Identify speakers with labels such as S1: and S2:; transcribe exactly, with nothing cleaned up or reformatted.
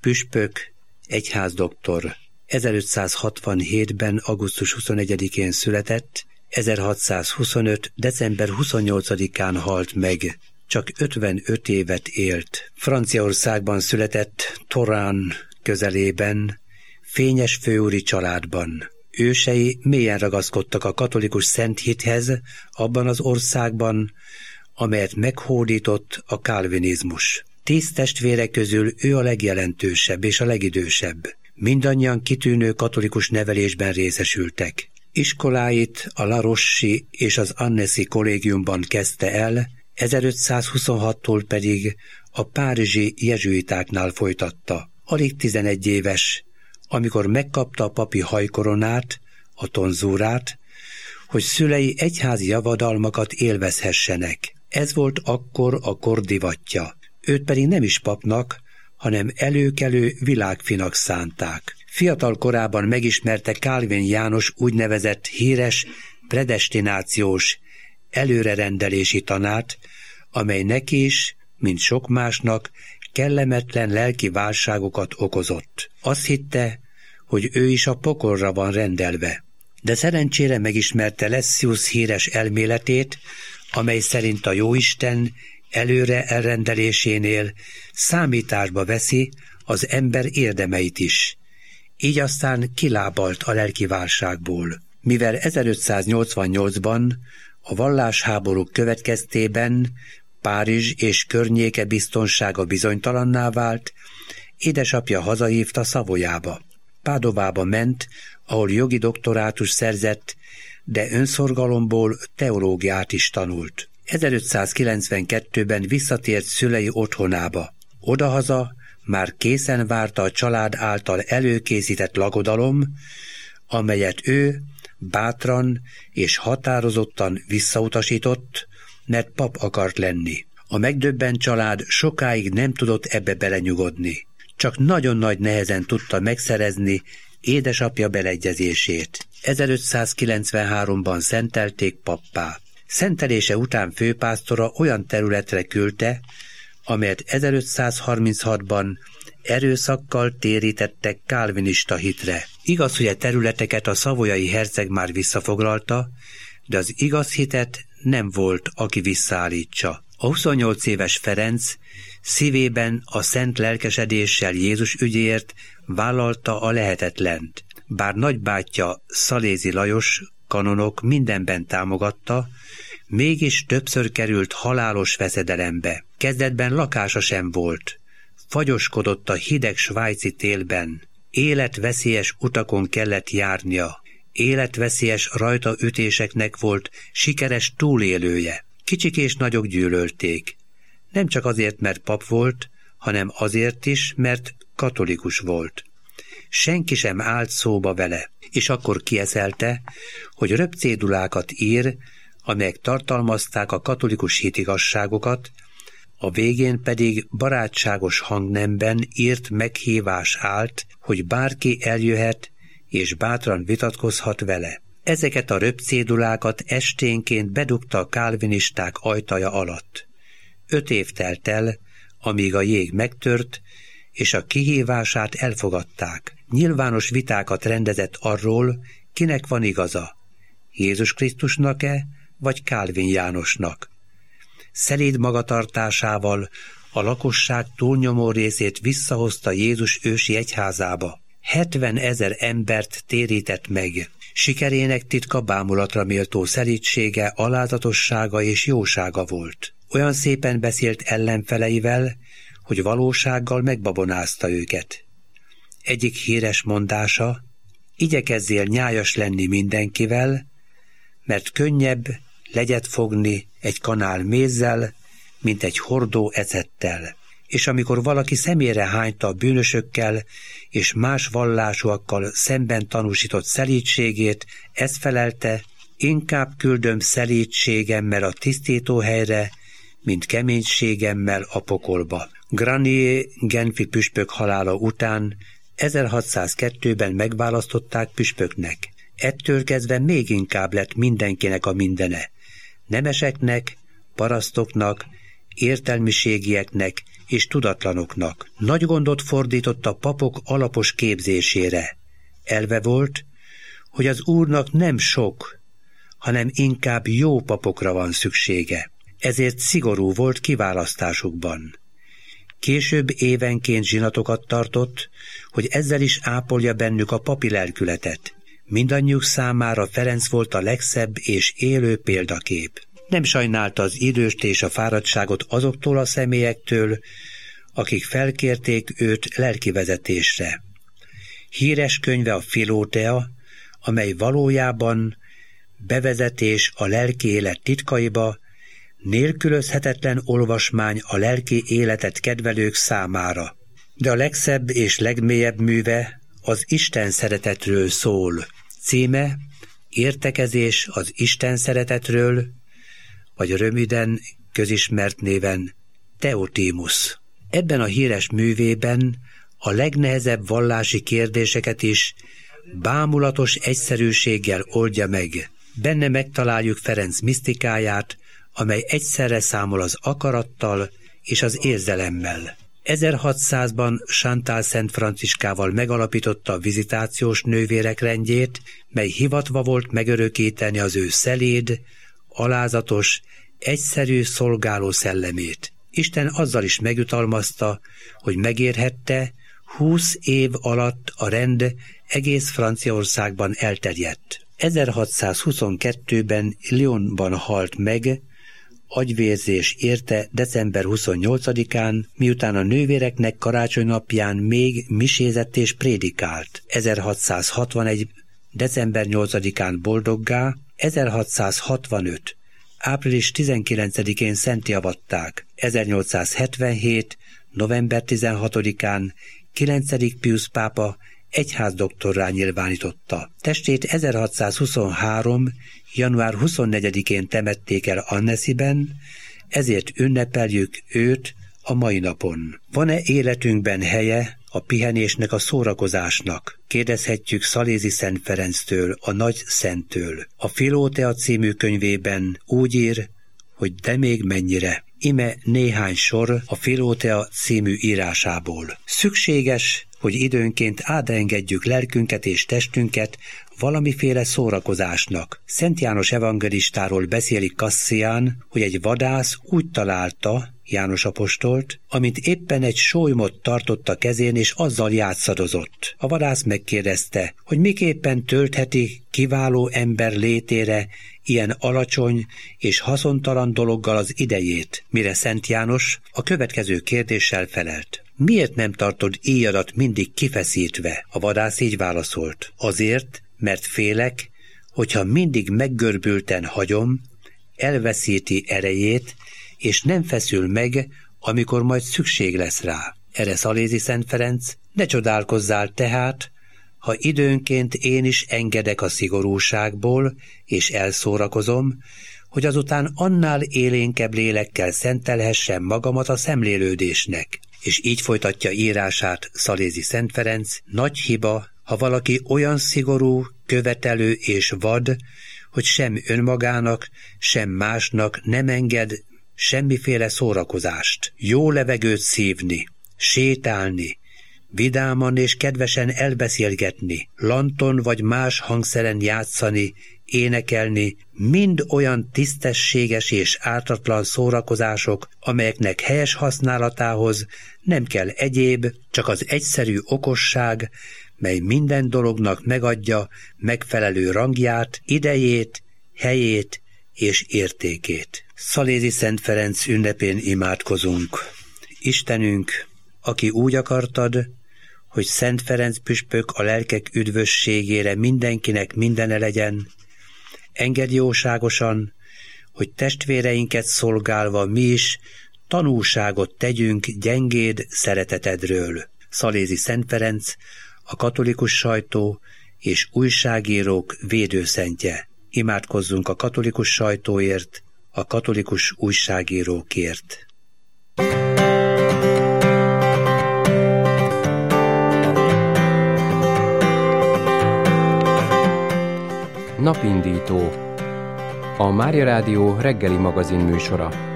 S1: püspök, egyházdoktor. ezerötszázhatvanhétben. augusztus huszonegyedikén született, ezerhatszázhuszonöt. december huszonnyolcadikán halt meg. Csak ötvenöt évet élt. Franciaországban született, Torán közelében, fényes főúri családban. Ősei mélyen ragaszkodtak a katolikus szent hithez abban az országban, amelyet meghódított a kálvinizmus. Tíz testvére közül ő a legjelentősebb és a legidősebb. Mindannyian kitűnő katolikus nevelésben részesültek. Iskoláit a La Roche-i és az Annecy kollégiumban kezdte el, ezerötszázhuszonhattól pedig a párizsi jezsuitáknál folytatta. Alig tizenegy éves, amikor megkapta a papi hajkoronát, a tonzúrát, hogy szülei egyházi javadalmakat élvezhessenek. Ez volt akkor a kor divatja. Őt pedig nem is papnak, hanem előkelő világfinak szánták. Fiatal korában megismerte Calvin János úgynevezett híres predestinációs előrerendelési tanát, amely neki is, mint sok másnak, kellemetlen lelki válságokat okozott. Azt hitte, hogy ő is a pokolra van rendelve. De szerencsére megismerte Lessius híres elméletét, amely szerint a Jóisten előre elrendelésénél számításba veszi az ember érdemeit is. Így aztán kilábalt a lelki válságból. Mivel ezerötszáznyolcvannyolcban a vallásháborúk következtében Párizs és környéke biztonsága bizonytalanná vált, édesapja hazahívta Savoyába. Pádovába ment, ahol jogi doktorátus szerzett, de önszorgalomból teológiát is tanult. ezerötszázkilencvenkettőben visszatért szülei otthonába. Odahaza már készen várta a család által előkészített lakodalom, amelyet ő bátran és határozottan visszautasított, mert pap akart lenni. A megdöbbent család sokáig nem tudott ebbe belenyugodni. Csak nagyon nagy nehezen tudta megszerezni édesapja beleegyezését. ezerötszázkilencvenháromban szentelték pappá. Szentelése után főpásztora olyan területre küldte, amelyet ezerötszázharminchatban erőszakkal térítettek kálvinista hitre. Igaz, hogy a területeket a szavoyai herceg már visszafoglalta, de az igaz hitet nem volt, aki visszaállítsa. A huszonnyolc éves Ferenc szívében a szent lelkesedéssel Jézus ügyéért vállalta a lehetetlent. Bár nagybátyja Szalézi Lajos kanonok mindenben támogatta, mégis többször került halálos veszedelembe. Kezdetben lakása sem volt. Fagyoskodott a hideg svájci télben. Életveszélyes utakon kellett járnia. Életveszélyes rajtaütéseknek volt sikeres túlélője. Kicsik és nagyok gyűlölték. Nem csak azért, mert pap volt, hanem azért is, mert katolikus volt. Senki sem állt szóba vele, és akkor kieszelte, hogy röpcédulákat ír, amelyek tartalmazták a katolikus hitigasságokat, a végén pedig barátságos hangnemben írt meghívás állt, hogy bárki eljöhet és bátran vitatkozhat vele. Ezeket a röpcédulákat esténként bedugta a kálvinisták ajtaja alatt. Öt év telt el, amíg a jég megtört, és a kihívását elfogadták. Nyilvános vitákat rendezett arról, kinek van igaza, Jézus Krisztusnak-e, vagy Calvin Jánosnak. Szelíd magatartásával a lakosság túlnyomó részét visszahozta Jézus ősi egyházába. hetvenezer embert térített meg. Sikerének titka bámulatra méltó szelídsége, alázatossága és jósága volt. Olyan szépen beszélt ellenfeleivel, hogy valósággal megbabonázta őket. Egyik híres mondása: igyekezzél nyájas lenni mindenkivel, mert könnyebb legyet fogni egy kanál mézzel, mint egy hordó ecettel. És amikor valaki szemére hányta a bűnösökkel és más vallásúakkal szemben tanúsított szelídségét, ezt felelte: inkább küldöm szelídségemmel a tisztítóhelyre, mint keménységemmel a pokolba. Granier genfi püspök halála után ezerhatszázkettőben megválasztották püspöknek. Ettől kezdve még inkább lett mindenkinek a mindene. Nemeseknek, parasztoknak, értelmiségieknek és tudatlanoknak. Nagy gondot fordított a papok alapos képzésére. Elve volt, hogy az Úrnak nem sok, hanem inkább jó papokra van szüksége. Ezért szigorú volt kiválasztásukban. Később évenként zsinatokat tartott, hogy ezzel is ápolja bennük a papi lelkületet. Mindannyiuk számára Ferenc volt a legszebb és élő példakép. Nem sajnálta az időst és a fáradtságot azoktól a személyektől, akik felkérték őt lelkivezetésre. Híres könyve a Filótea, amely valójában bevezetés a lelki élet titkaiba, nélkülözhetetlen olvasmány a lelki életet kedvelők számára. De a legszebb és legmélyebb műve az Isten szeretetről szól. Címe Értekezés az Isten szeretetről, vagy röviden közismert néven Teotímus. Ebben a híres művében a legnehezebb vallási kérdéseket is bámulatos egyszerűséggel oldja meg. Benne megtaláljuk Ferenc misztikáját, amely egyszerre számol az akarattal és az érzelemmel. ezerhatszázban Chantal Szent Franciskával megalapította a vizitációs nővérek rendjét, mely hivatva volt megörökíteni az ő szeléd, alázatos, egyszerű szolgáló szellemét. Isten azzal is megjutalmazta, hogy megérhette, húsz év alatt a rend egész Franciaországban elterjedt. ezerhatszázhuszonkettőben Lyonban halt meg, agyvérzés érte december huszonnyolcadikán, miután a nővéreknek karácsonynapján még misézett és prédikált. ezerhatszázhatvanegy. december nyolcadikán boldoggá, ezerhatszázhatvanöt. április tizenkilencedikén szentjavatták, ezernyolcszázhetvenhét. november tizenhatodikán kilencedik Piusz pápa egyházdoktorrá nyilvánította. Testét ezerhatszázhuszonhárom. január huszonnegyedikén temették el Annecyben, ezért ünnepeljük őt a mai napon. Van-e életünkben helye a pihenésnek, a szórakozásnak? Kérdezhetjük Szalézy Szent Ferenctől, a nagy szenttől. A Filótea című könyvében úgy ír, hogy de még mennyire. Ime néhány sor a Filótea című írásából. Szükséges, hogy időnként átengedjük lelkünket és testünket valamiféle szórakozásnak. Szent János evangelistáról beszélik Cassián, hogy egy vadász úgy találta János apostolt, amint éppen egy sólymot tartott a kezén, és azzal játszadozott. A vadász megkérdezte, hogy miképpen töltheti kiváló ember létére ilyen alacsony és haszontalan dologgal az idejét, mire Szent János a következő kérdéssel felelt. Miért nem tartod íjadat mindig kifeszítve? A vadász így válaszolt. Azért, mert félek, hogyha mindig meggörbülten hagyom, elveszíti erejét, és nem feszül meg, amikor majd szükség lesz rá. Erre Szalézy Szent Ferenc: ne csodálkozzál tehát, ha időnként én is engedek a szigorúságból, és elszórakozom, hogy azután annál élénkebb lélekkel szentelhessem magamat a szemlélődésnek. És így folytatja írását Szalézy Szent Ferenc: nagy hiba, ha valaki olyan szigorú, követelő és vad, hogy sem önmagának, sem másnak nem enged semmiféle szórakozást. Jó levegőt szívni, sétálni, vidáman és kedvesen elbeszélgetni, lanton vagy más hangszeren játszani, énekelni, mind olyan tisztességes és ártatlan szórakozások, amelyeknek helyes használatához nem kell egyéb, csak az egyszerű okosság, mely minden dolognak megadja megfelelő rangját, idejét, helyét és értékét. Szalézy Szent Ferenc ünnepén imádkozunk. Istenünk, aki úgy akartad, hogy Szent Ferenc püspök a lelkek üdvösségére mindenkinek mindene legyen, engedd jóságosan, hogy testvéreinket szolgálva mi is tanúságot tegyünk gyengéd szeretetedről. Szalézy Szent Ferenc, a katolikus sajtó és újságírók védőszentje. Imádkozzunk a katolikus sajtóért, a katolikus újságírókért.
S2: Napindító. A Mária Rádió reggeli magazin műsora.